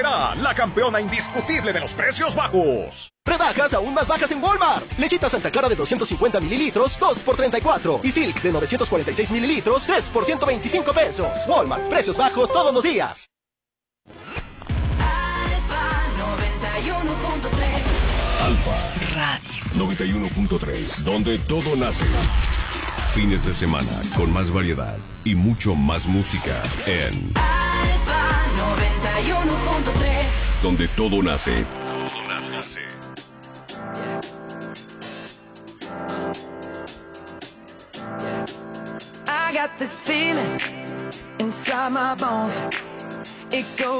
La campeona indiscutible de los precios bajos. Rebajas aún más bajas en Walmart. Lechita Santa Clara de 250 mililitros, 2 por 34. Y Silk de 946 mililitros, 3 por 125 pesos. Walmart, precios bajos todos los días. Alfa Radio 91.3, donde todo nace. Fines de semana con más variedad y mucho más música en Alfa 91.3, donde todo nace. I got this feeling inside my bones. It goes